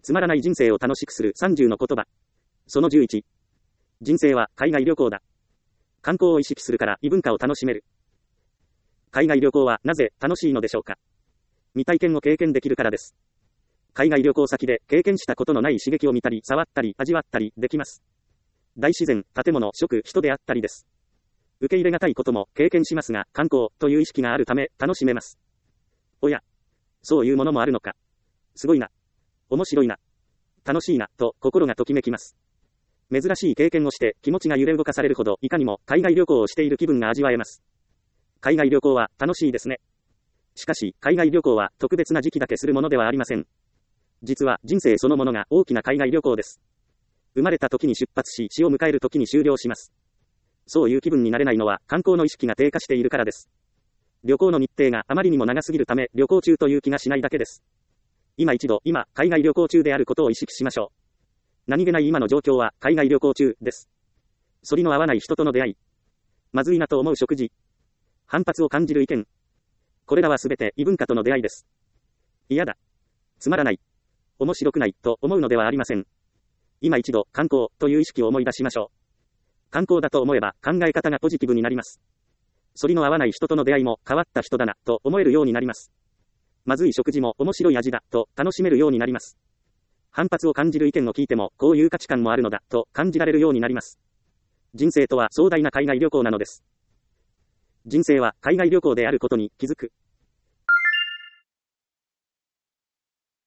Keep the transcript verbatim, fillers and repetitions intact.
つまらない人生を楽しくするさんじゅうの言葉。そのじゅういち。人生は海外旅行だ。観光を意識するから異文化を楽しめる。海外旅行はなぜ楽しいのでしょうか。未体験を経験できるからです。海外旅行先で経験したことのない刺激を見たり、触ったり、味わったりできます。大自然、建物、食、人であったりです。受け入れがたいことも経験しますが、観光という意識があるため楽しめます。おや、そういうものもあるのか。すごいな。面白いな。楽しいな、と心がときめきます。珍しい経験をして気持ちが揺れ動かされるほど、いかにも海外旅行をしている気分が味わえます。海外旅行は楽しいですね。しかし、海外旅行は特別な時期だけするものではありません。実は人生そのものが大きな海外旅行です。生まれた時に出発し、死を迎える時に終了します。そういう気分になれないのは観光の意識が低下しているからです。旅行の日程があまりにも長すぎるため、旅行中という気がしないだけです。今一度、今、海外旅行中であることを意識しましょう。何気ない今の状況は海外旅行中です。反りの合わない人との出会い。まずいなと思う食事。反発を感じる意見。これらはすべて異文化との出会いです。嫌だ。つまらない。面白くないと思うのではありません。今一度観光という意識を思い出しましょう。観光だと思えば考え方がポジティブになります。反りの合わない人との出会いも変わった人だなと思えるようになります。まずい食事も面白い味だと楽しめるようになります。反発を感じる意見を聞いてもこういう価値観もあるのだと感じられるようになります。人生とは壮大な海外旅行なのです。人生は海外旅行であることに気づく。